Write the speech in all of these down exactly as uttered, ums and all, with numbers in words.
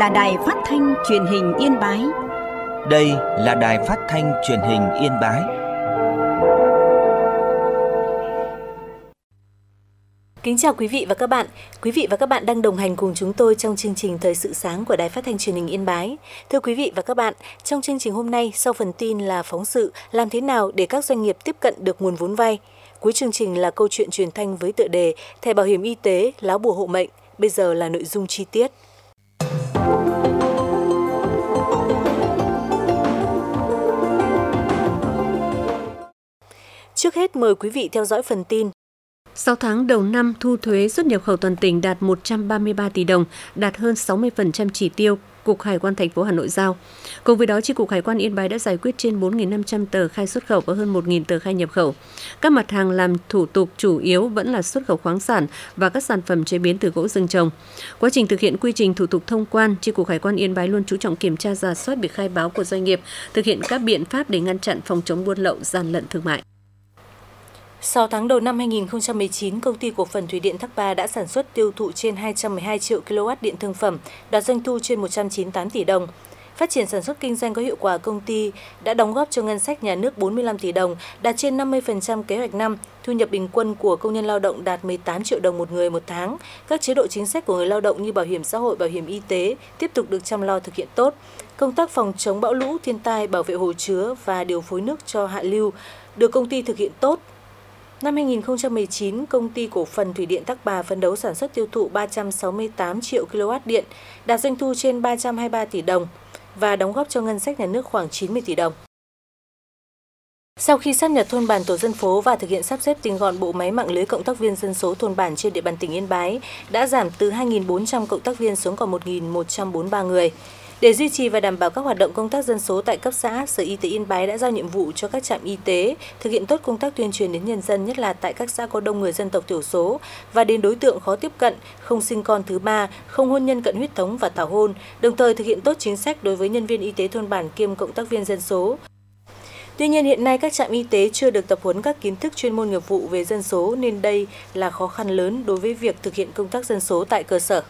là Đài Phát thanh Truyền hình Yên Bái. Đây là Đài Phát thanh Truyền hình Yên Bái. Kính chào quý vị và các bạn. Quý vị và các bạn đang đồng hành cùng chúng tôi trong chương trình Thời sự sáng của Đài Phát thanh Truyền hình Yên Bái. Thưa quý vị và các bạn, trong chương trình hôm nay, sau phần tin là phóng sự làm thế nào để các doanh nghiệp tiếp cận được nguồn vốn vay. Cuối chương trình là câu chuyện truyền thanh với tựa đề Thẻ bảo hiểm y tế, lá bùa hộ mệnh. Bây giờ là nội dung chi tiết. Trước hết mời quý vị theo dõi phần tin. Sau tháng đầu năm, thu thuế xuất nhập khẩu toàn tỉnh đạt một trăm ba mươi ba tỷ đồng, đạt hơn sáu mươi phần trăm chỉ tiêu Cục Hải quan thành phố Hà Nội giao. Cùng với đó, Chi cục Hải quan Yên Bái đã giải quyết trên bốn nghìn năm trăm tờ khai xuất khẩu và hơn một nghìn tờ khai nhập khẩu. Các mặt hàng làm thủ tục chủ yếu vẫn là xuất khẩu khoáng sản và các sản phẩm chế biến từ gỗ rừng trồng. Quá trình thực hiện quy trình thủ tục thông quan, Chi cục Hải quan Yên Bái luôn chú trọng kiểm tra rà soát việc khai báo của doanh nghiệp, thực hiện các biện pháp để ngăn chặn phòng chống buôn lậu, gian lận thương mại. Sau tháng đầu năm hai nghìn không trăm mười chín, Công ty Cổ phần Thủy điện Thác Bà đã sản xuất tiêu thụ trên hai trăm mười hai triệu ki lô oát điện thương phẩm, đạt doanh thu trên một trăm chín mươi tám tỷ đồng. Phát triển sản xuất kinh doanh có hiệu quả, công ty đã đóng góp cho ngân sách nhà nước bốn mươi lăm tỷ đồng, đạt trên năm mươi phần trăm kế hoạch năm. Thu nhập bình quân của công nhân lao động đạt mười tám triệu đồng một người một tháng. Các chế độ chính sách của người lao động như bảo hiểm xã hội, bảo hiểm y tế tiếp tục được chăm lo thực hiện tốt. Công tác phòng chống bão lũ, thiên tai, bảo vệ hồ chứa và điều phối nước cho hạ lưu được công ty thực hiện tốt. Năm hai nghìn không trăm mười chín, Công ty Cổ phần Thủy điện Thác Bà phấn đấu sản xuất tiêu thụ ba trăm sáu mươi tám triệu ki lô oát điện, đạt doanh thu trên ba trăm hai mươi ba tỷ đồng và đóng góp cho ngân sách nhà nước khoảng chín mươi tỷ đồng. Sau khi sáp nhập thôn bản tổ dân phố và thực hiện sắp xếp tinh gọn bộ máy mạng lưới cộng tác viên dân số thôn bản trên địa bàn tỉnh Yên Bái, đã giảm từ hai nghìn bốn trăm cộng tác viên xuống còn một nghìn một trăm bốn mươi ba người. Để duy trì và đảm bảo các hoạt động công tác dân số tại cấp xã, Sở Y tế Yên Bái đã giao nhiệm vụ cho các trạm y tế thực hiện tốt công tác tuyên truyền đến nhân dân, nhất là tại các xã có đông người dân tộc thiểu số và đến đối tượng khó tiếp cận, không sinh con thứ ba, không hôn nhân cận huyết thống và tảo hôn, đồng thời thực hiện tốt chính sách đối với nhân viên y tế thôn bản kiêm cộng tác viên dân số. Tuy nhiên, hiện nay các trạm y tế chưa được tập huấn các kiến thức chuyên môn nghiệp vụ về dân số nên đây là khó khăn lớn đối với việc thực hiện công tác dân số tại cơ sở.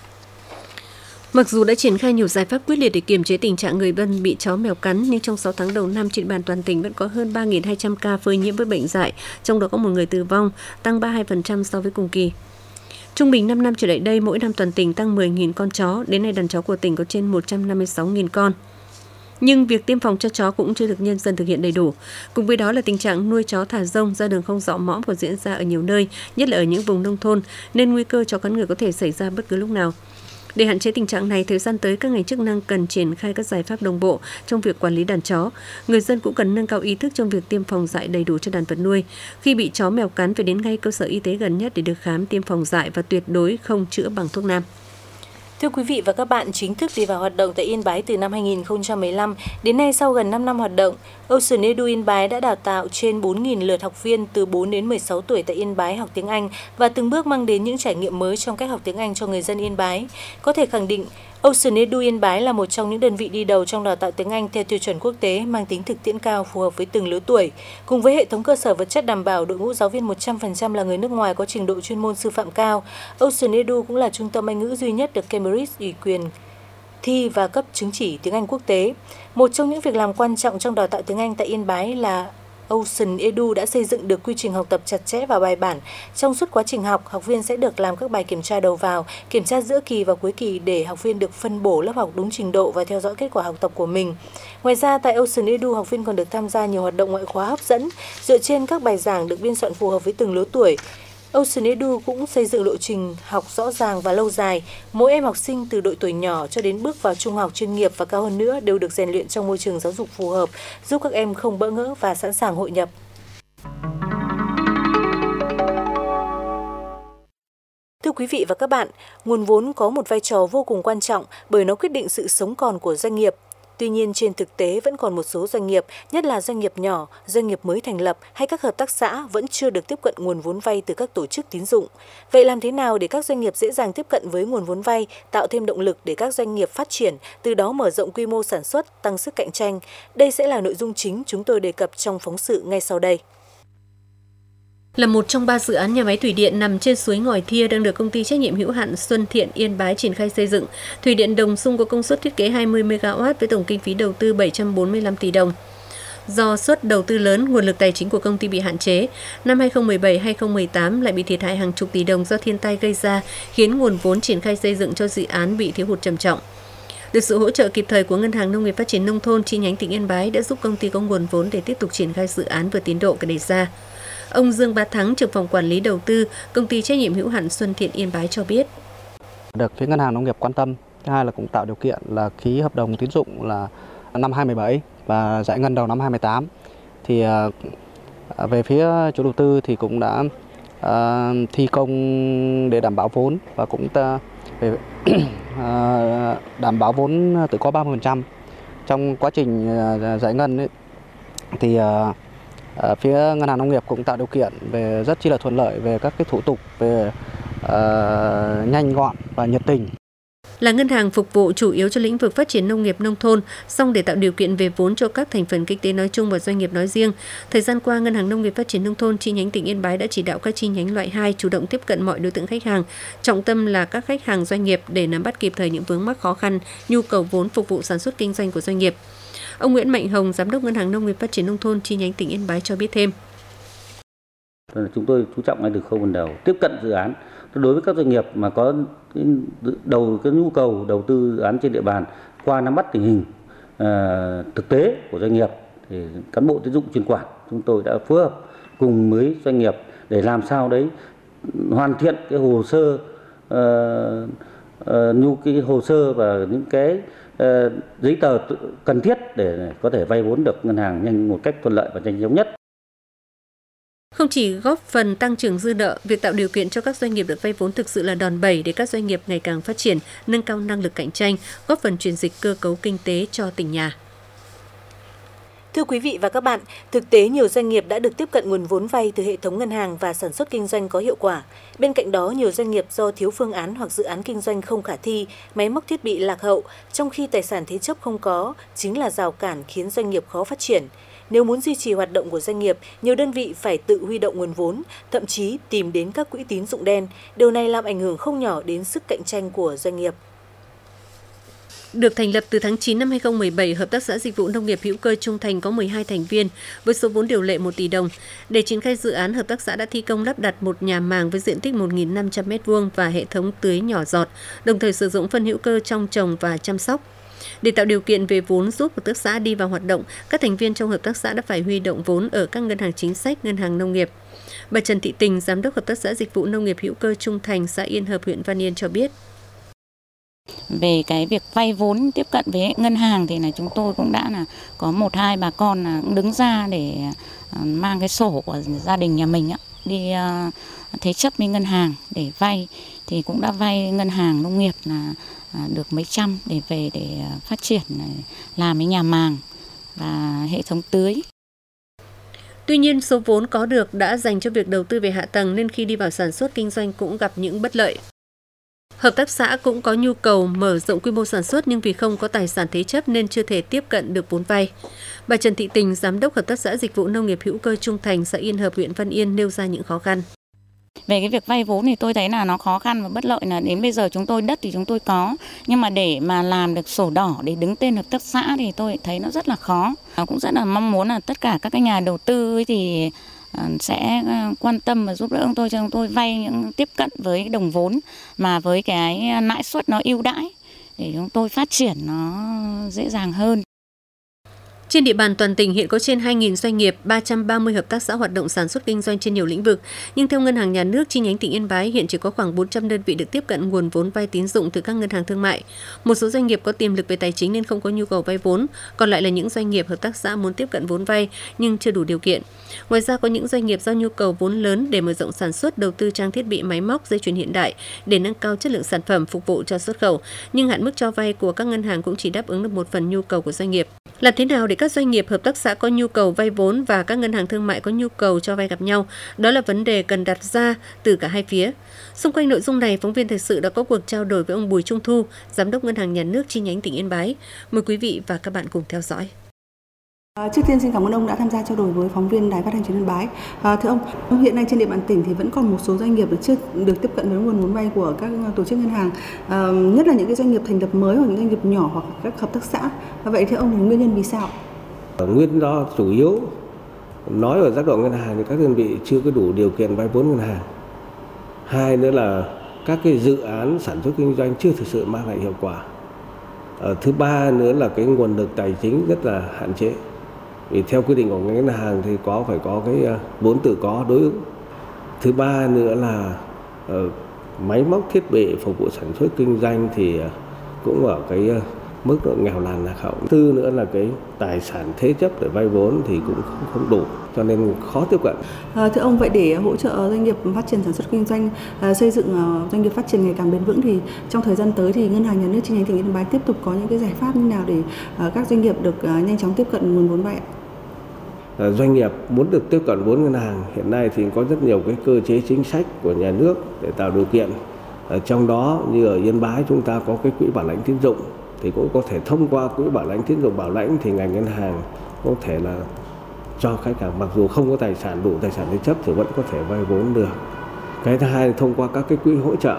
Mặc dù đã triển khai nhiều giải pháp quyết liệt để kiềm chế tình trạng người dân bị chó mèo cắn, nhưng trong sáu tháng đầu năm trên địa bàn toàn tỉnh vẫn có hơn ba nghìn hai trăm ca phơi nhiễm với bệnh dại, trong đó có một người tử vong, tăng ba mươi hai phần trăm so với cùng kỳ. Trung bình năm năm trở lại đây, mỗi năm toàn tỉnh tăng mười nghìn con chó, đến nay đàn chó của tỉnh có trên một trăm năm mươi sáu nghìn con. Nhưng việc tiêm phòng cho chó cũng chưa được nhân dân thực hiện đầy đủ. Cùng với đó là tình trạng nuôi chó thả rông ra đường không rõ mõm còn diễn ra ở nhiều nơi, nhất là ở những vùng nông thôn, nên nguy cơ chó cắn người có thể xảy ra bất cứ lúc nào. Để hạn chế tình trạng này, thời gian tới các ngành chức năng cần triển khai các giải pháp đồng bộ trong việc quản lý đàn chó. Người dân cũng cần nâng cao ý thức trong việc tiêm phòng dại đầy đủ cho đàn vật nuôi. Khi bị chó mèo cắn phải đến ngay cơ sở y tế gần nhất để được khám tiêm phòng dại và tuyệt đối không chữa bằng thuốc nam. Thưa quý vị và các bạn, chính thức đi vào hoạt động tại Yên Bái từ năm hai nghìn không trăm mười lăm, đến nay sau gần năm năm hoạt động, Ocean Edu Yên Bái đã đào tạo trên bốn nghìn lượt học viên từ bốn đến mười sáu tuổi tại Yên Bái học tiếng Anh và từng bước mang đến những trải nghiệm mới trong cách học tiếng Anh cho người dân Yên Bái. Có thể khẳng định, Ocean Edu Yên Bái là một trong những đơn vị đi đầu trong đào tạo tiếng Anh theo tiêu chuẩn quốc tế, mang tính thực tiễn cao, phù hợp với từng lứa tuổi. Cùng với hệ thống cơ sở vật chất đảm bảo, đội ngũ giáo viên một trăm phần trăm là người nước ngoài có trình độ chuyên môn sư phạm cao, Ocean Edu cũng là trung tâm Anh ngữ duy nhất được Cambridge ủy quyền thi và cấp chứng chỉ tiếng Anh quốc tế. Một trong những việc làm quan trọng trong đào tạo tiếng Anh tại Yên Bái là Ocean Edu đã xây dựng được quy trình học tập chặt chẽ và bài bản. Trong suốt quá trình học, học viên sẽ được làm các bài kiểm tra đầu vào, kiểm tra giữa kỳ và cuối kỳ để học viên được phân bổ lớp học đúng trình độ và theo dõi kết quả học tập của mình. Ngoài ra, tại Ocean Edu, học viên còn được tham gia nhiều hoạt động ngoại khóa hấp dẫn dựa trên các bài giảng được biên soạn phù hợp với từng lứa tuổi. Ocean Edu cũng xây dựng lộ trình học rõ ràng và lâu dài. Mỗi em học sinh từ độ tuổi nhỏ cho đến bước vào trung học chuyên nghiệp và cao hơn nữa đều được rèn luyện trong môi trường giáo dục phù hợp, giúp các em không bỡ ngỡ và sẵn sàng hội nhập. Thưa quý vị và các bạn, nguồn vốn có một vai trò vô cùng quan trọng bởi nó quyết định sự sống còn của doanh nghiệp. Tuy nhiên, trên thực tế vẫn còn một số doanh nghiệp, nhất là doanh nghiệp nhỏ, doanh nghiệp mới thành lập hay các hợp tác xã vẫn chưa được tiếp cận nguồn vốn vay từ các tổ chức tín dụng. Vậy làm thế nào để các doanh nghiệp dễ dàng tiếp cận với nguồn vốn vay, tạo thêm động lực để các doanh nghiệp phát triển, từ đó mở rộng quy mô sản xuất, tăng sức cạnh tranh? Đây sẽ là nội dung chính chúng tôi đề cập trong phóng sự ngay sau đây. Là một trong ba dự án nhà máy thủy điện nằm trên suối Ngòi Thia đang được công ty trách nhiệm hữu hạn Xuân Thiện Yên Bái triển khai xây dựng. Thủy điện Đồng Xung có công suất thiết kế hai mươi mê ga oát với tổng kinh phí đầu tư bảy trăm bốn mươi lăm tỷ đồng. Do suất đầu tư lớn, nguồn lực tài chính của công ty bị hạn chế, năm hai nghìn không trăm mười bảy hai nghìn không trăm mười tám lại bị thiệt hại hàng chục tỷ đồng do thiên tai gây ra, khiến nguồn vốn triển khai xây dựng cho dự án bị thiếu hụt trầm trọng. Được sự hỗ trợ kịp thời của Ngân hàng Nông nghiệp Phát triển Nông thôn chi nhánh tỉnh Yên Bái đã giúp công ty có nguồn vốn để tiếp tục triển khai dự án vượt tiến độ đề ra. Ông Dương Bá Thắng, trưởng phòng quản lý đầu tư, công ty trách nhiệm hữu hạn Xuân Thiện Yên Bái cho biết. Được phía Ngân hàng Nông nghiệp quan tâm, thứ hai là cũng tạo điều kiện là ký hợp đồng tín dụng là năm hai nghìn không trăm mười bảy và giải ngân đầu năm hai nghìn không trăm mười tám. Thì về phía chủ đầu tư thì cũng đã uh, thi công để đảm bảo vốn và cũng ta, về uh, đảm bảo vốn tự có ba mươi phần trăm. Trong quá trình uh, giải ngân ấy, thì uh, uh, phía Ngân hàng Nông nghiệp cũng tạo điều kiện về rất chi là thuận lợi về các cái thủ tục về uh, nhanh gọn và nhiệt tình. Là ngân hàng phục vụ chủ yếu cho lĩnh vực phát triển nông nghiệp nông thôn, song để tạo điều kiện về vốn cho các thành phần kinh tế nói chung và doanh nghiệp nói riêng, thời gian qua Ngân hàng Nông nghiệp Phát triển Nông thôn chi nhánh tỉnh Yên Bái đã chỉ đạo các chi nhánh loại hai chủ động tiếp cận mọi đối tượng khách hàng, trọng tâm là các khách hàng doanh nghiệp để nắm bắt kịp thời những vướng mắc khó khăn, nhu cầu vốn phục vụ sản xuất kinh doanh của doanh nghiệp. Ông Nguyễn Mạnh Hồng, Giám đốc Ngân hàng Nông nghiệp Phát triển Nông thôn chi nhánh tỉnh Yên Bái cho biết thêm. Chúng tôi chú trọng ngay từ khâu ban đầu tiếp cận dự án. Đối với các doanh nghiệp mà có đầu cái nhu cầu đầu tư dự án trên địa bàn, qua nắm bắt tình hình uh, thực tế của doanh nghiệp, thì cán bộ tín dụng chuyên quản chúng tôi đã phối hợp cùng với doanh nghiệp để làm sao đấy hoàn thiện cái hồ sơ uh, uh, nhu cái hồ sơ và những cái uh, giấy tờ cần thiết để có thể vay vốn được ngân hàng nhanh một cách thuận lợi và nhanh chóng nhất. Không chỉ góp phần tăng trưởng dư nợ, việc tạo điều kiện cho các doanh nghiệp được vay vốn thực sự là đòn bẩy để các doanh nghiệp ngày càng phát triển, nâng cao năng lực cạnh tranh, góp phần chuyển dịch cơ cấu kinh tế cho tỉnh nhà. Thưa quý vị và các bạn, thực tế nhiều doanh nghiệp đã được tiếp cận nguồn vốn vay từ hệ thống ngân hàng và sản xuất kinh doanh có hiệu quả. Bên cạnh đó, nhiều doanh nghiệp do thiếu phương án hoặc dự án kinh doanh không khả thi, máy móc thiết bị lạc hậu, trong khi tài sản thế chấp không có, chính là rào cản khiến doanh nghiệp khó phát triển. Nếu muốn duy trì hoạt động của doanh nghiệp, nhiều đơn vị phải tự huy động nguồn vốn, thậm chí tìm đến các quỹ tín dụng đen. Điều này làm ảnh hưởng không nhỏ đến sức cạnh tranh của doanh nghiệp. Được thành lập từ tháng chín năm hai nghìn không trăm mười bảy, Hợp tác xã Dịch vụ Nông nghiệp hữu cơ Trung Thành có mười hai thành viên với số vốn điều lệ một tỷ đồng. Để triển khai dự án, Hợp tác xã đã thi công lắp đặt một nhà màng với diện tích một nghìn năm trăm mét vuông và hệ thống tưới nhỏ giọt, đồng thời sử dụng phân hữu cơ trong trồng và chăm sóc. Để tạo điều kiện về vốn giúp hợp tác xã đi vào hoạt động, các thành viên trong hợp tác xã đã phải huy động vốn ở các ngân hàng chính sách, ngân hàng nông nghiệp. Bà Trần Thị Tình, Giám đốc Hợp tác xã Dịch vụ Nông nghiệp hữu cơ Trung Thành, xã Yên Hợp, huyện Văn Yên cho biết. Về cái việc vay vốn tiếp cận với ngân hàng thì là chúng tôi cũng đã là có một hai bà con là cũng đứng ra để mang cái sổ của gia đình nhà mình đi thế chấp với ngân hàng để vay, thì cũng đã vay ngân hàng nông nghiệp là được mấy trăm để về để phát triển làm cái nhà màng và hệ thống tưới. Tuy nhiên, số vốn có được đã dành cho việc đầu tư về hạ tầng nên khi đi vào sản xuất kinh doanh cũng gặp những bất lợi. Hợp tác xã cũng có nhu cầu mở rộng quy mô sản xuất nhưng vì không có tài sản thế chấp nên chưa thể tiếp cận được vốn vay. Bà Trần Thị Tình, Giám đốc Hợp tác xã Dịch vụ Nông nghiệp hữu cơ Trung Thành, xã Yên Hợp, huyện Văn Yên nêu ra những khó khăn. Về cái việc vay vốn thì tôi thấy là nó khó khăn và bất lợi, là đến bây giờ chúng tôi đất thì chúng tôi có, nhưng mà để mà làm được sổ đỏ để đứng tên hợp tác xã thì tôi thấy nó rất là khó. Cũng rất là mong muốn là tất cả các cái nhà đầu tư thì sẽ quan tâm và giúp đỡ chúng tôi cho chúng tôi vay những tiếp cận với đồng vốn mà với cái lãi suất nó ưu đãi để chúng tôi phát triển nó dễ dàng hơn. Trên địa bàn toàn tỉnh hiện có trên hai nghìn doanh nghiệp, ba trăm ba mươi hợp tác xã hoạt động sản xuất kinh doanh trên nhiều lĩnh vực. Nhưng theo Ngân hàng Nhà nước chi nhánh tỉnh Yên Bái, hiện chỉ có khoảng bốn trăm đơn vị được tiếp cận nguồn vốn vay tín dụng từ các ngân hàng thương mại. Một số doanh nghiệp có tiềm lực về tài chính nên không có nhu cầu vay vốn, còn lại là những doanh nghiệp hợp tác xã muốn tiếp cận vốn vay nhưng chưa đủ điều kiện. Ngoài ra có những doanh nghiệp do nhu cầu vốn lớn để mở rộng sản xuất, đầu tư trang thiết bị máy móc, dây chuyền hiện đại để nâng cao chất lượng sản phẩm phục vụ cho xuất khẩu, nhưng hạn mức cho vay của các ngân hàng cũng chỉ đáp ứng được một phần nhu cầu của doanh nghiệp. Làm thế nào để các doanh nghiệp hợp tác xã có nhu cầu vay vốn và các ngân hàng thương mại có nhu cầu cho vay gặp nhau? Đó là vấn đề cần đặt ra từ cả hai phía. Xung quanh nội dung này, phóng viên thời sự đã có cuộc trao đổi với ông Bùi Trung Thu, Giám đốc Ngân hàng Nhà nước chi nhánh tỉnh Yên Bái. Mời quý vị và các bạn cùng theo dõi. À, trước tiên xin cảm ơn ông đã tham gia trao đổi với phóng viên Đài Phát thanh Truyền hình Yên Bái. À, thưa ông, hiện nay trên địa bàn tỉnh thì vẫn còn một số doanh nghiệp chưa được tiếp cận với nguồn vốn vay của các tổ chức ngân hàng, à, nhất là những cái doanh nghiệp thành lập mới hoặc những doanh nghiệp nhỏ hoặc các hợp tác xã. À, vậy theo ông thì nguyên nhân vì sao? Nguyên do chủ yếu nói ở giác độ ngân hàng thì các đơn vị chưa có đủ điều kiện vay vốn ngân hàng. Hai nữa là các cái dự án sản xuất kinh doanh chưa thực sự mang lại hiệu quả. À, thứ ba nữa là cái nguồn lực tài chính rất là hạn chế. Vì theo quy định của ngân hàng thì có phải có cái vốn tự có đối ứng. Thứ ba nữa là uh, máy móc thiết bị phục vụ sản xuất kinh doanh thì uh, cũng ở cái uh, mức độ nghèo nàn lạc hậu. Tư nữa là cái tài sản thế chấp để vay vốn thì cũng không, không đủ, cho nên khó tiếp cận. À, thưa ông, vậy để hỗ trợ doanh nghiệp phát triển sản xuất kinh doanh, à, xây dựng uh, doanh nghiệp phát triển ngày càng bền vững thì trong thời gian tới thì Ngân hàng Nhà nước chi nhánh tỉnh Yên Bái tiếp tục có những cái giải pháp như nào để uh, các doanh nghiệp được uh, nhanh chóng tiếp cận nguồn vốn vay ạ? Doanh nghiệp muốn được tiếp cận vốn ngân hàng hiện nay thì có rất nhiều cái cơ chế chính sách của nhà nước để tạo điều kiện. Ở trong đó như ở Yên Bái chúng ta có cái quỹ bảo lãnh tín dụng, thì cũng có thể thông qua quỹ bảo lãnh tín dụng bảo lãnh thì ngành ngân hàng có thể là cho khách hàng mặc dù không có tài sản đủ tài sản thế chấp thì vẫn có thể vay vốn được. Cái thứ hai là thông qua các cái quỹ hỗ trợ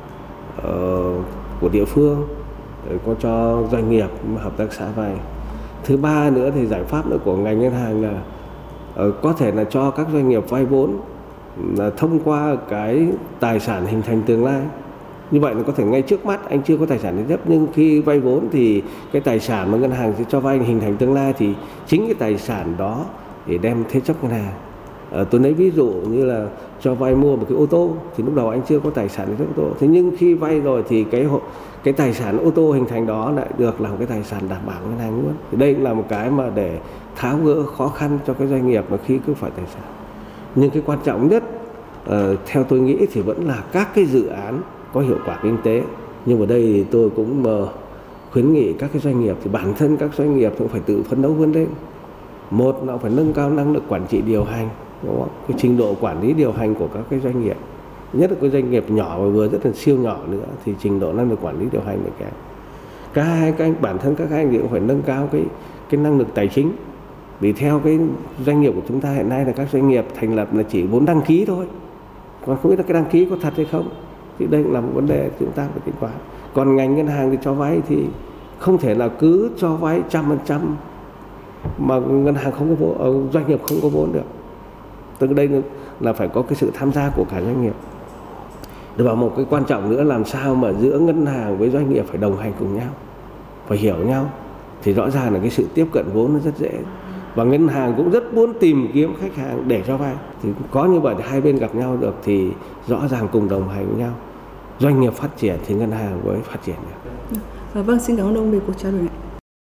uh, của địa phương để có cho doanh nghiệp hợp tác xã vay. Thứ ba nữa thì giải pháp nữa của ngành ngân hàng là uh, có thể là cho các doanh nghiệp vay vốn là thông qua cái tài sản hình thành tương lai. Như vậy là có thể ngay trước mắt anh chưa có tài sản thế chấp, nhưng khi vay vốn thì cái tài sản mà ngân hàng sẽ cho vay hình thành tương lai thì chính cái tài sản đó để đem thế chấp ngân hàng. À, tôi lấy ví dụ như là cho vay mua một cái ô tô thì lúc đầu anh chưa có tài sản thế chấp ô tô, thế nhưng khi vay rồi thì cái cái tài sản ô tô hình thành đó lại được làm cái tài sản đảm bảo ngân hàng luôn. Thì đây cũng là một cái mà để tháo gỡ khó khăn cho cái doanh nghiệp mà khi cứ phải tài sản. Nhưng cái quan trọng nhất uh, theo tôi nghĩ thì vẫn là các cái dự án có hiệu quả kinh tế. Nhưng ở đây thì tôi cũng uh, khuyến nghị các cái doanh nghiệp thì bản thân các doanh nghiệp cũng phải tự phấn đấu vươn lên. Một là phải nâng cao năng lực quản trị điều hành, đúng không? Cái trình độ quản lý điều hành của các cái doanh nghiệp, nhất là cái doanh nghiệp nhỏ và vừa rất là siêu nhỏ nữa thì trình độ năng lực quản lý điều hành phải kém. Cả hai các anh bản thân các anh thì cũng phải nâng cao cái cái năng lực tài chính. Vì theo cái doanh nghiệp của chúng ta hiện nay là các doanh nghiệp thành lập là chỉ vốn đăng ký thôi, còn không biết là cái đăng ký có thật hay không. Thì đây là một vấn đề chúng ta phải tính toán. Còn ngành ngân hàng thì cho vay thì không thể là cứ cho vay trăm phần trăm mà ngân hàng không có vốn, doanh nghiệp không có vốn được. Từ đây là phải có cái sự tham gia của cả doanh nghiệp. Và một cái quan trọng nữa, làm sao mà giữa ngân hàng với doanh nghiệp phải đồng hành cùng nhau, phải hiểu nhau, thì rõ ràng là cái sự tiếp cận vốn nó rất dễ. Và ngân hàng cũng rất muốn tìm kiếm khách hàng để cho vay. Thì có như vậy thì hai bên gặp nhau được thì rõ ràng cùng đồng hành với nhau. Doanh nghiệp phát triển thì ngân hàng mới phát triển được. Vâng, xin cảm ơn ông về cuộc trao đổi này.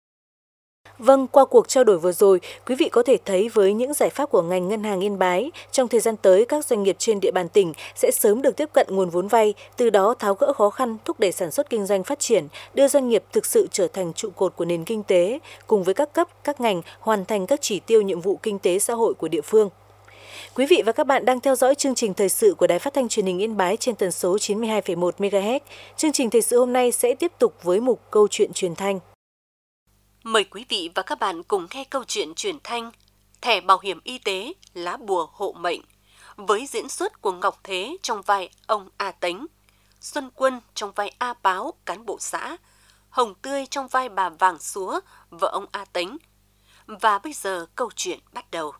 Vâng, qua cuộc trao đổi vừa rồi, quý vị có thể thấy với những giải pháp của ngành Ngân hàng Yên Bái, trong thời gian tới các doanh nghiệp trên địa bàn tỉnh sẽ sớm được tiếp cận nguồn vốn vay, từ đó tháo gỡ khó khăn, thúc đẩy sản xuất kinh doanh phát triển, đưa doanh nghiệp thực sự trở thành trụ cột của nền kinh tế, cùng với các cấp, các ngành hoàn thành các chỉ tiêu nhiệm vụ kinh tế xã hội của địa phương. Quý vị và các bạn đang theo dõi chương trình thời sự của Đài Phát thanh Truyền hình Yên Bái trên tần số chín mươi hai phẩy một mê ga héc. Chương trình thời sự hôm nay sẽ tiếp tục với mục câu chuyện truyền thanh. Mời quý vị và các bạn cùng nghe câu chuyện truyền thanh Thẻ bảo hiểm y tế lá bùa hộ mệnh với diễn xuất của Ngọc Thế trong vai ông A Tánh, Xuân Quân trong vai A Báo, cán bộ xã, Hồng Tươi trong vai bà Vàng Súa, vợ ông A Tánh. Và bây giờ câu chuyện bắt đầu.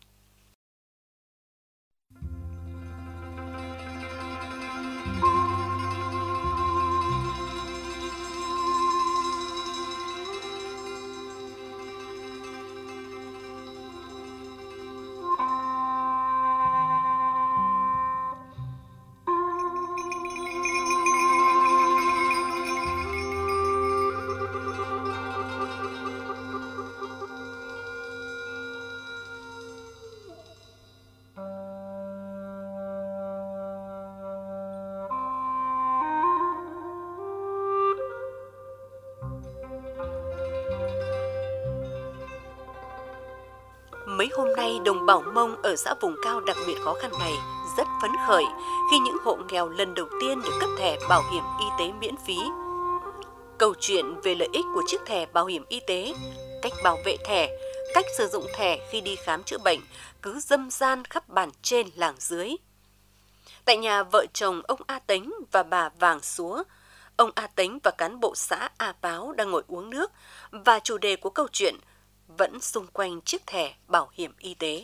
Mấy hôm nay, đồng bào Mông ở xã vùng cao đặc biệt khó khăn này rất phấn khởi khi những hộ nghèo lần đầu tiên được cấp thẻ bảo hiểm y tế miễn phí. Câu chuyện về lợi ích của chiếc thẻ bảo hiểm y tế, cách bảo vệ thẻ, cách sử dụng thẻ khi đi khám chữa bệnh cứ râm ran khắp bản trên làng dưới. Tại nhà vợ chồng ông A Tính và bà Vàng Súa, ông A Tính và cán bộ xã A Páo đang ngồi uống nước và chủ đề của câu chuyện vẫn xung quanh chiếc thẻ bảo hiểm y tế.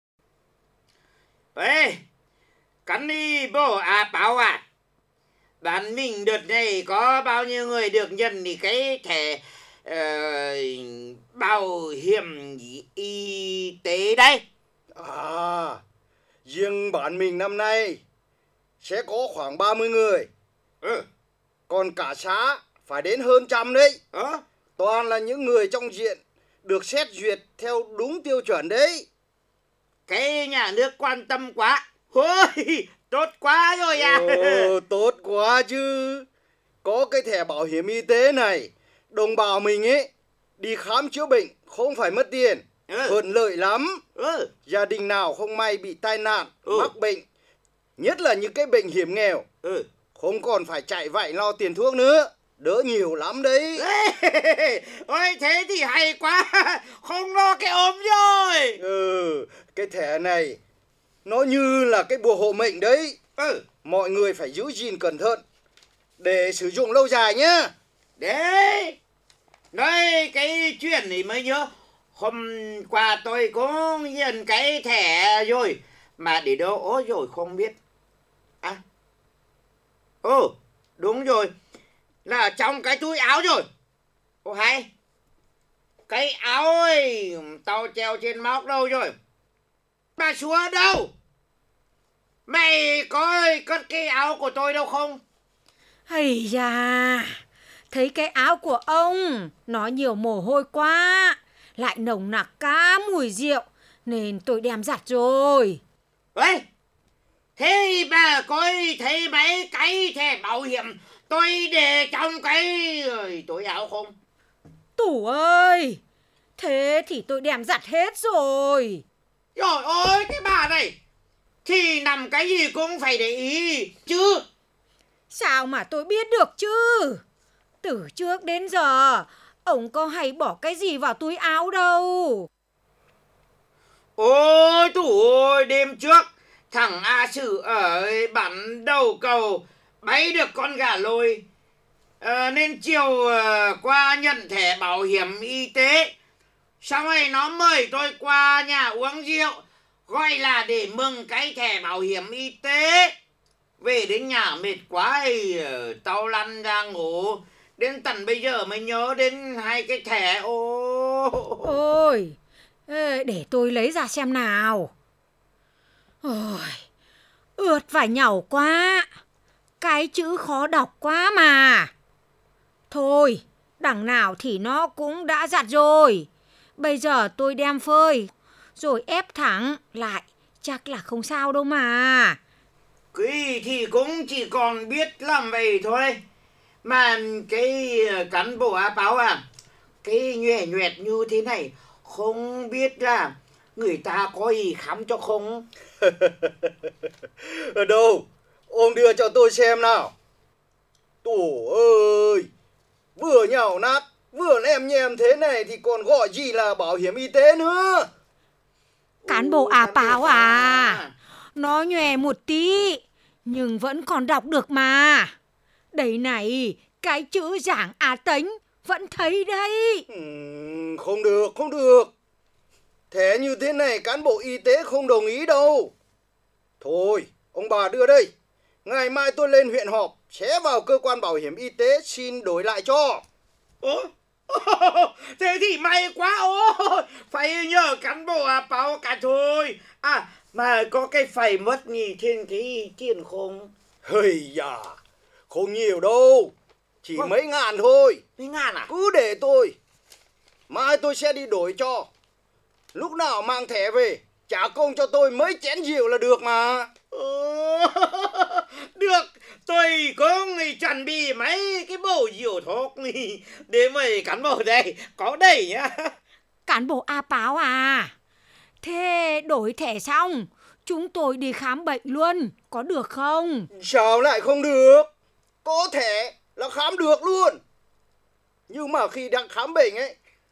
Ê, cắn đi bố A Páo à? Bạn mình đợt này có bao nhiêu người được nhận thì cái thẻ uh, bảo hiểm y tế đây? À, riêng bạn mình năm nay sẽ có khoảng ba mươi người. Ừ. Còn cả xã phải đến hơn trăm đấy. Ờ? Toàn là những người trong diện được xét duyệt theo đúng tiêu chuẩn đấy. Cái nhà nước quan tâm quá. Ôi, tốt quá rồi à. Ồ, tốt quá chứ. Có cái thẻ bảo hiểm y tế này, đồng bào mình ấy đi khám chữa bệnh không phải mất tiền. Ừ. Thuận lợi lắm. Ừ. Gia đình nào không may bị tai nạn, Ừ. mắc bệnh, nhất là những cái bệnh hiểm nghèo, Ừ. không còn phải chạy vạy lo tiền thuốc nữa. Đỡ nhiều lắm đấy. Ôi thế thì hay quá. Không lo cái ốm rồi. Ừ, cái thẻ này nó như là cái bùa hộ mệnh đấy. Ừ. Mọi người phải giữ gìn cẩn thận để sử dụng lâu dài nhá. Đấy. Nói cái chuyện này mới nhớ. Hôm qua tôi có nhận cái thẻ rồi. Mà để đâu ố rồi không biết. À. Ồ, đúng rồi. Là trong cái túi áo rồi. Ô hay. Cái áo ấy tao treo trên móc đâu rồi? Bà Súa đâu? Mày có cất cái áo của tôi đâu không? Hây da, thấy cái áo của ông nó nhiều mồ hôi quá, lại nồng nặc cả mùi rượu nên tôi đem giặt rồi. Ê, thế bà có thấy mấy cái thẻ bảo hiểm tôi để trong cái túi áo không? Tủ ơi, thế thì tôi đem giặt hết rồi. Trời ơi, cái bà này thì nằm cái gì cũng phải để ý chứ. Sao mà tôi biết được chứ? Từ trước đến giờ ông có hay bỏ cái gì vào túi áo đâu. Ôi tủ ơi, đêm trước thằng A Sử ở bản đầu cầu bấy được con gà lôi, à, nên chiều à, qua nhận thẻ bảo hiểm y tế. Xong rồi nó mời tôi qua nhà uống rượu, gọi là để mừng cái thẻ bảo hiểm y tế. Về đến nhà mệt quá thì tao lăn ra ngủ. Đến tận bây giờ mới nhớ đến hai cái thẻ. Ô... Ôi, để tôi lấy ra xem nào. Ôi, ướt và nhàu quá. Cái chữ khó đọc quá mà. Thôi, đằng nào thì nó cũng đã giặt rồi. Bây giờ tôi đem phơi rồi ép thẳng lại, chắc là không sao đâu mà. Cái thì cũng chỉ còn biết làm vậy thôi. Mà cái cán bộ A Páo à, cái nhoẻ nhoẹt như thế này, không biết là người ta có gì khám cho không? Ở đâu? Ông đưa cho tôi xem nào. Tổ ơi, vừa nhàu nát, vừa lem nhem thế này thì còn gọi gì là bảo hiểm y tế nữa. Cán bộ A Páo à, nó nhòe một tí nhưng vẫn còn đọc được mà. Đây này, cái chữ Giảng A Tính vẫn thấy đấy. Ừ, không được, không được. Thế như thế này cán bộ y tế không đồng ý đâu. Thôi, ông bà đưa đây. Ngày mai tôi lên huyện họp, sẽ vào cơ quan bảo hiểm y tế xin đổi lại cho. Ủa? Thế thì may quá. Ôi, phải nhờ cán bộ A Páo cả thôi. À, mà có cái phải mất gì trên cái tiền không? Hây da, không nhiều đâu. Chỉ Ủa? mấy ngàn thôi. Mấy ngàn à? Cứ để tôi. Mai tôi sẽ đi đổi cho. Lúc nào mang thẻ về, trả công cho tôi mấy chén rượu là được mà. Ừ, được, tôi có người chuẩn bị mấy cái bầu rượu thuốc để mời cán bộ đây, có đầy nhá. Cán bộ A Páo à, thế đổi thẻ xong chúng tôi đi khám bệnh luôn, có được không? Sao lại không được? Có thẻ là khám được luôn. Nhưng mà khi đang khám bệnh ấy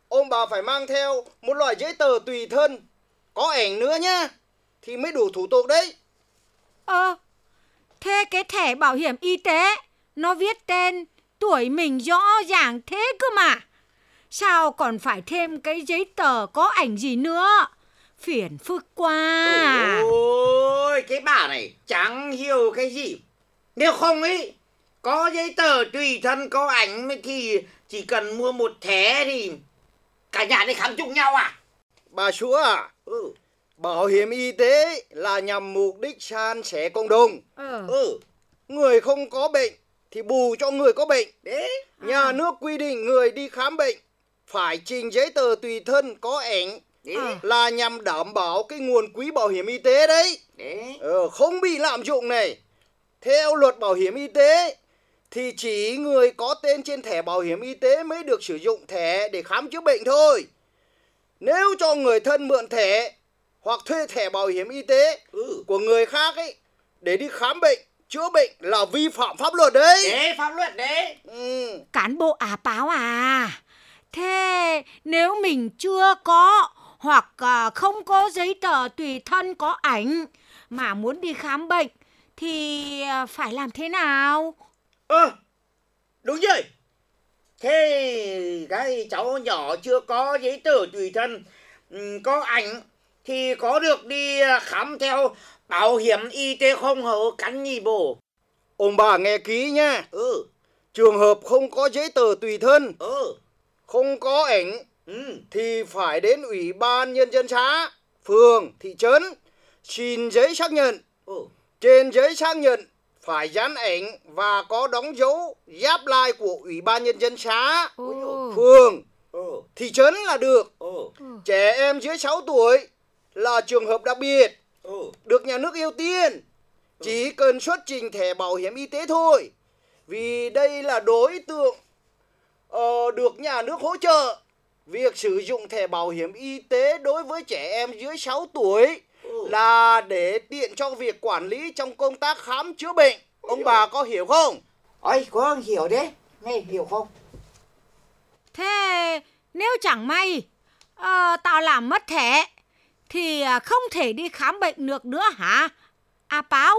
ông bà phải mang theo một loại giấy tờ tùy thân có ảnh nữa nhá, thì mới đủ thủ tục đấy. Ờ, thế cái thẻ bảo hiểm y tế nó viết tên, tuổi mình rõ ràng thế cơ mà. Sao còn phải thêm cái giấy tờ có ảnh gì nữa? Phiền phức quá. Ôi, cái bà này chẳng hiểu cái gì. Nếu không ý, có giấy tờ tùy thân có ảnh thì chỉ cần mua một thẻ thì cả nhà đi khám chung nhau à? Bà Chúa à, Ừ. bảo hiểm y tế là nhằm mục đích san sẻ cộng đồng. Ờ. Ừ. Người không có bệnh thì bù cho người có bệnh. Đấy. Nhà nước quy định người đi khám bệnh phải trình giấy tờ tùy thân có ảnh Đấy. là nhằm đảm bảo cái nguồn quỹ bảo hiểm y tế đấy. Đấy. Ờ, không bị lạm dụng này. Theo luật bảo hiểm y tế thì chỉ người có tên trên thẻ bảo hiểm y tế mới được sử dụng thẻ để khám chữa bệnh thôi. Nếu cho người thân mượn thẻ hoặc thuê thẻ bảo hiểm y tế Ừ. của người khác ấy để đi khám bệnh, chữa bệnh là vi phạm pháp luật đấy. Đấy, pháp luật đấy. Ừ. Cán bộ à báo à, thế nếu mình chưa có hoặc à, không có giấy tờ tùy thân có ảnh mà muốn đi khám bệnh thì à, phải làm thế nào? Ơ, à, đúng rồi. Thế cái cháu nhỏ chưa có giấy tờ tùy thân ừ, có ảnh thì có được đi khám theo bảo hiểm y tế không hả cắn nhì bồ? Ông bà nghe kỹ nhá. Ừ. Trường hợp không có giấy tờ tùy thân, Ừ. không có ảnh Ừ. thì phải đến Ủy ban Nhân dân xã, phường, thị trấn xin giấy xác nhận. Ừ. Trên giấy xác nhận phải dán ảnh và có đóng dấu giáp lai của Ủy ban Nhân dân xã, Ồ. phường, Ừ. thị trấn là được. Ừ. Trẻ em dưới sáu tuổi là trường hợp đặc biệt, Ừ. được nhà nước ưu tiên. Chỉ cần xuất trình thẻ bảo hiểm y tế thôi. Vì đây là đối tượng uh, được nhà nước hỗ trợ. Việc sử dụng thẻ bảo hiểm y tế đối với trẻ em dưới sáu tuổi Ừ. là để tiện cho việc quản lý trong công tác khám chữa bệnh. Ông bà có hiểu không? Ôi, có hiểu đấy. Nghe hiểu không? Thế nếu chẳng may à, tao làm mất thẻ thì à, không thể đi khám bệnh được nữa hả? À báo.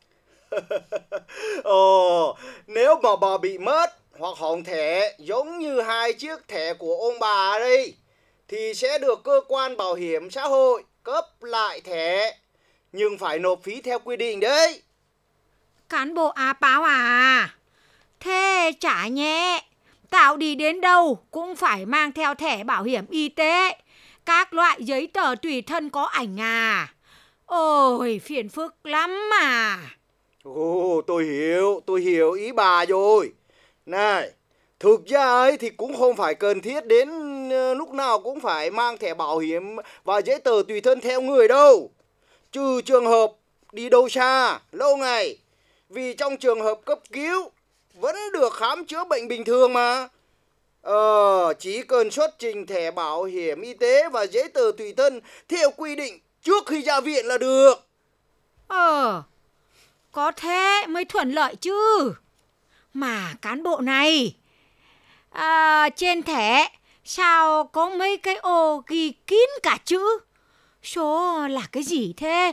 Ồ, nếu mà bà bị mất hoặc hỏng thẻ giống như hai chiếc thẻ của ông bà đây thì sẽ được cơ quan bảo hiểm xã hội cấp lại thẻ, nhưng phải nộp phí theo quy định đấy. Cán bộ à báo à, thế chả nhẹ, tao đi đến đâu cũng phải mang theo thẻ bảo hiểm y tế, các loại giấy tờ tùy thân có ảnh à. Ôi, phiền phức lắm mà. Ồ, tôi hiểu, tôi hiểu ý bà rồi. Này, thực ra ấy thì cũng không phải cần thiết đến uh, lúc nào cũng phải mang thẻ bảo hiểm và giấy tờ tùy thân theo người đâu. Trừ trường hợp đi đâu xa, lâu ngày. Vì trong trường hợp cấp cứu vẫn được khám chữa bệnh bình thường mà. Ờ, chỉ cần xuất trình thẻ bảo hiểm y tế và giấy tờ tùy thân theo quy định trước khi ra viện là được. Ờ, có thế mới thuận lợi chứ. Mà cán bộ này, à, trên thẻ sao có mấy cái ô ghi kín cả chữ? Số là cái gì thế?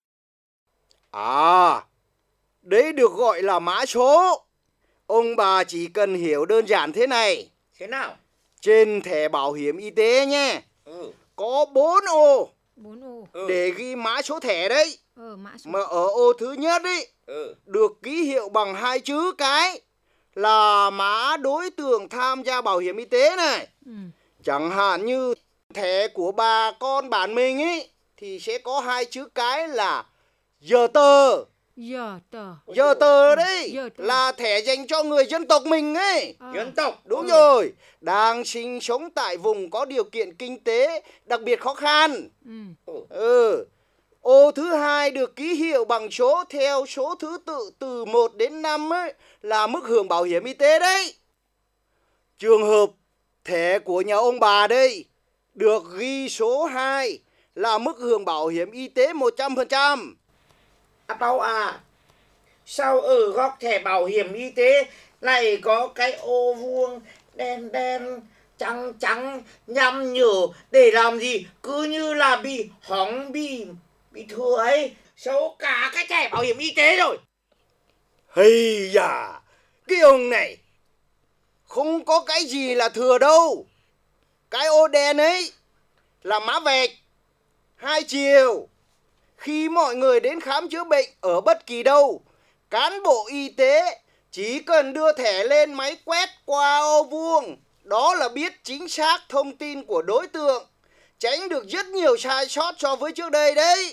À, đấy được gọi là mã số. Ông bà chỉ cần hiểu đơn giản thế này. Thế nào? Trên thẻ bảo hiểm y tế nhé, Ừ. có bốn ô Bốn ô. Ừ. để ghi mã số thẻ đấy. Ờ, mã số. Mà ở ô thứ nhất ấy Ừ. được ký hiệu bằng hai chữ cái là mã đối tượng tham gia bảo hiểm y tế này. Ừ. Chẳng hạn như thẻ của bà con bạn mình ấy thì sẽ có hai chữ cái là giờ tờ. Giờ tờ. Giờ tờ đấy Giờ tờ. là thẻ dành cho người dân tộc mình ấy. À. Dân tộc. Đúng Ừ. rồi, đang sinh sống tại vùng có điều kiện kinh tế đặc biệt khó khăn. Ừ. Ừ. Ô thứ hai được ký hiệu bằng số theo số thứ tự từ một đến năm ấy là mức hưởng bảo hiểm y tế đấy. Trường hợp thẻ của nhà ông bà đây được ghi số hai là mức hưởng bảo hiểm y tế một trăm phần trăm. À Bảo à, sao ở góc thẻ bảo hiểm y tế lại có cái ô vuông đen đen Chẳng chẳng nhằm nhở để làm gì, cứ như là bị hỏng, bị bị thừa ấy, xấu cả cái thẻ bảo hiểm y tế rồi. Hây da, cái ông này không có cái gì là thừa đâu. Cái ô đen ấy là mã vạch hai chiều. Khi mọi người đến khám chữa bệnh ở bất kỳ đâu, cán bộ y tế chỉ cần đưa thẻ lên máy quét qua ô vuông, đó là biết chính xác thông tin của đối tượng, tránh được rất nhiều sai sót so với trước đây đấy.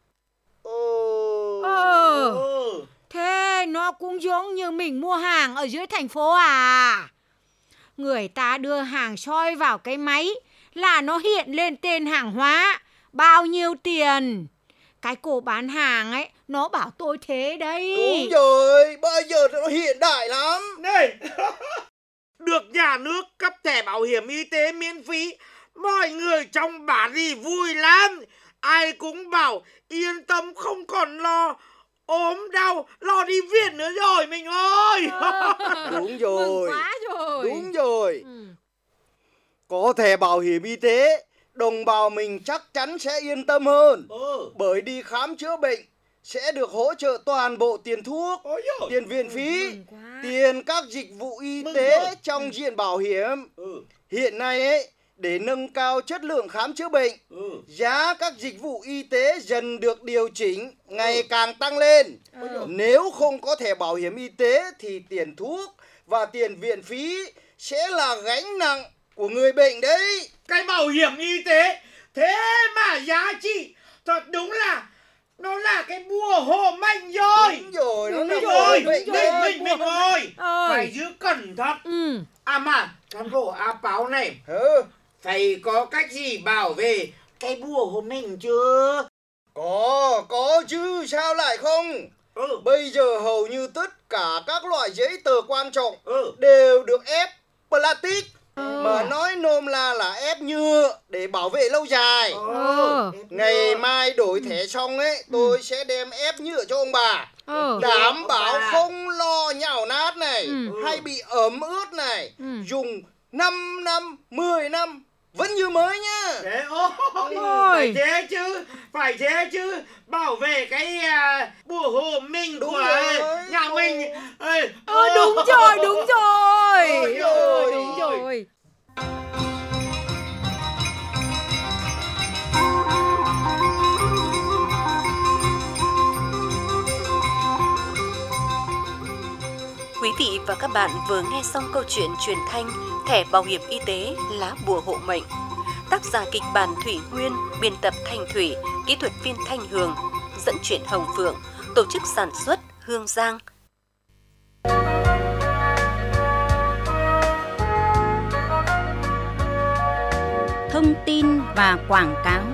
Ồ, ờ, thế nó cũng giống như mình mua hàng ở dưới thành phố à? Người ta đưa hàng soi vào cái máy là nó hiện lên tên hàng hóa, bao nhiêu tiền. Cái cô bán hàng ấy, nó bảo tôi thế đấy. Đúng rồi, bây giờ nó hiện đại lắm. Này, được nhà nước cấp thẻ bảo hiểm y tế miễn phí, mọi người trong bản thì vui lắm. Ai cũng bảo yên tâm không còn lo ốm đau, lo đi viện nữa rồi mình ơi. Đúng rồi. Mừng quá rồi. Đúng rồi. Ừ. Có thẻ bảo hiểm y tế, đồng bào mình chắc chắn sẽ yên tâm hơn. Ừ. Bởi đi khám chữa bệnh sẽ được hỗ trợ toàn bộ tiền thuốc, tiền viện phí, tiền các dịch vụ y tế trong diện bảo hiểm. Ừ. Hiện nay ấy, để nâng cao chất lượng khám chữa bệnh, Ừ. giá các dịch vụ y tế dần được điều chỉnh ngày ừ. càng tăng lên. Ừ. Nếu không có thẻ bảo hiểm y tế thì tiền thuốc và tiền viện phí sẽ là gánh nặng của người bệnh đấy. Cái bảo hiểm y tế thế mà giá trị thật đúng là nó là cái bùa hộ mệnh rồi. Đúng rồi, nó đúng là rồi. bùa mệnh Mình mình mình ơi, ơi. phải giữ cẩn thận. Ừ. À mà cán bộ áo báo này, Ừ. phải có cách gì bảo vệ cái bùa hộ mệnh chưa? Có, có chứ, sao lại không? Ừ. Bây giờ hầu như tất cả các loại giấy tờ quan trọng Ừ. đều được ép plastic. Ừ. Mà nói nôm la là ép nhựa để bảo vệ lâu dài. Ừ. Ngày mai đổi thẻ xong ấy, tôi sẽ đem ép nhựa cho ông bà. Ừ. Đảm Ông bảo bà. không lo nhão nát này, Ừ. hay bị ẩm ướt này. Ừ. Dùng năm năm, mười năm vẫn như mới nhá. Thế ôi, Ôi. phải thế chứ, phải thế chứ, bảo vệ cái à, bùa hộ mình Đúng của rồi. nhà mình. Ê, Ờ, đúng rồi, đúng rồi. Ôi, Ờ, ôi, đúng ôi. rồi. Quý vị và các bạn vừa nghe xong câu chuyện truyền thanh Thẻ bảo hiểm y tế lá bùa hộ mệnh. Tác giả kịch bản Thủy Nguyên, biên tập Thanh Thủy, kỹ thuật viên Thanh Hường, dẫn truyện Hồng Phượng, tổ chức sản xuất Hương Giang. Thông tin và quảng cáo.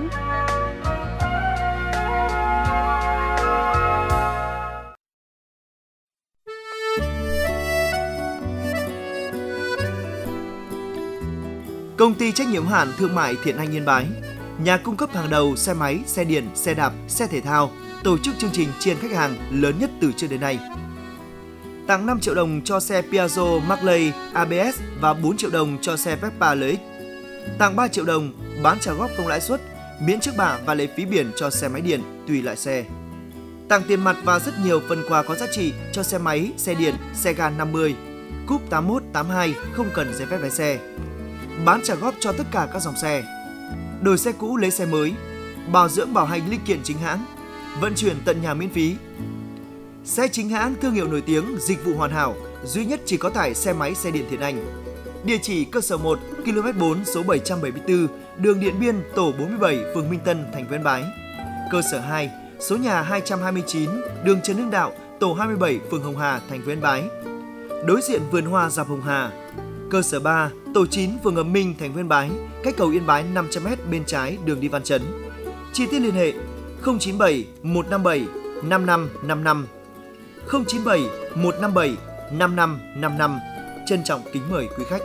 Công ty trách nhiệm hữu hạn thương mại Thiện Anh Yên Bái, nhà cung cấp hàng đầu xe máy, xe điện, xe đạp, xe thể thao, tổ chức chương trình tri ân khách hàng lớn nhất từ trước đến nay. Tặng năm triệu đồng cho xe Piaggio Marley a bê ét và bốn triệu đồng cho xe Vespa lờ ích. Tặng ba triệu đồng bán trả góp không lãi suất, miễn trước bạ và lệ phí biển cho xe máy điện tùy loại xe. Tặng tiền mặt và rất nhiều phần quà có giá trị cho xe máy, xe điện, xe ga năm mươi, Cúp tám mốt, tám hai không cần giấy phép lái xe. Bán trả góp cho tất cả các dòng xe. Đổi xe cũ lấy xe mới, bảo dưỡng bảo hành linh kiện chính hãng, vận chuyển tận nhà miễn phí. Xe chính hãng thương hiệu nổi tiếng, dịch vụ hoàn hảo, duy nhất chỉ có tải xe máy xe điện Thiện Anh. Địa chỉ cơ sở một, ki lô mét bốn, số bảy trăm bảy mươi tư, đường Điện Biên, tổ bốn mươi bảy, phường Minh Tân, thành phố Yên Bái. Cơ sở hai, số nhà hai trăm hai mươi chín, đường Trần Hưng Đạo, tổ hai mươi bảy, phường Hồng Hà, thành phố Yên Bái. Đối diện vườn hoa dọc Hồng Hà. Cơ sở ba, tổ chín, phường Ấm Minh, thành phố Yên Bái, cách cầu Yên Bái năm trăm mét bên trái đường đi Văn Chấn. Chi tiết liên hệ không chín bảy một năm bảy năm năm năm năm, không chín bảy một năm bảy năm năm năm năm. Trân trọng kính mời quý khách.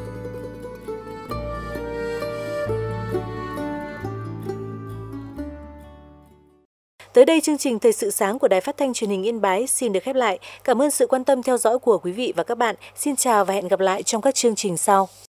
Tới đây chương trình Thời sự sáng của Đài Phát thanh Truyền hình Yên Bái xin được khép lại. Cảm ơn sự quan tâm theo dõi của quý vị và các bạn. Xin chào và hẹn gặp lại trong các chương trình sau.